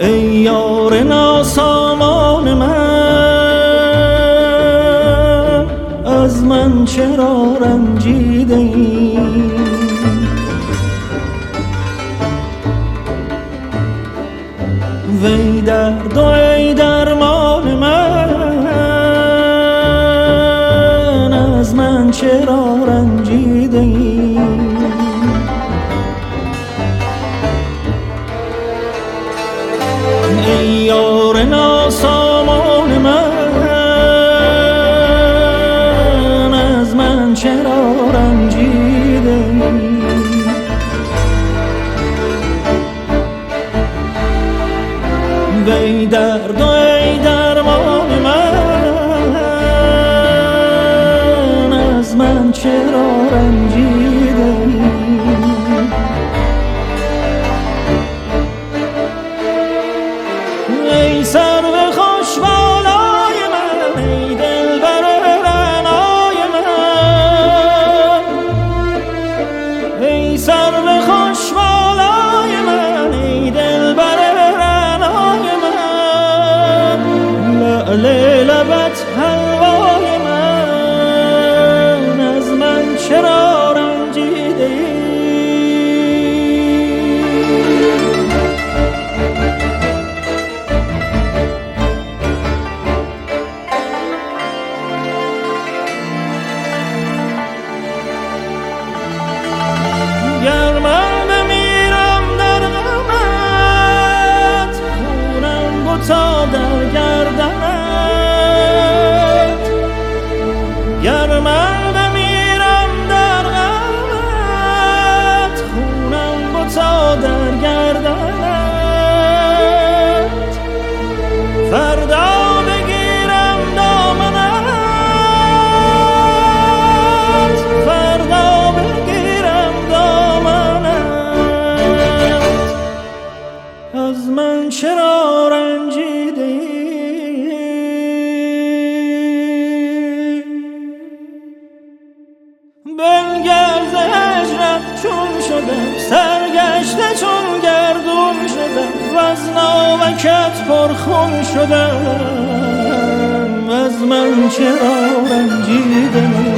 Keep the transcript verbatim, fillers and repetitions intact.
ای یار ناسامان من، از من چرا رنجیده ای؟ وی درد و ای درمان من، از من چرا رنجیده ای؟ ای یار ناسامان من، از من چرا رنجیده ای؟ وی درد و ای درمان من، از من چرا رنجیده ای؟ ای سرو خوش بالای من، ای دلبر رعنای من، ای سرو خوش بالای من، ای دلبر رعنای من، لعل لبت حلوای من، از من چرا رنجیده ای؟ گر من بمیرم در غمت، خونم بتا در گردنت. گر من بمیرم در غمت، خونم بتا در گردنت. فردا بگیرم دامنت، فردا بگیرم دامنت، از من چرا رنجیده ای؟ بنگر ز هجرت چون شدم، سرگشته چون گردون شدم، وز ناوکت پرخون شدم، از من چرا رنجیده ای؟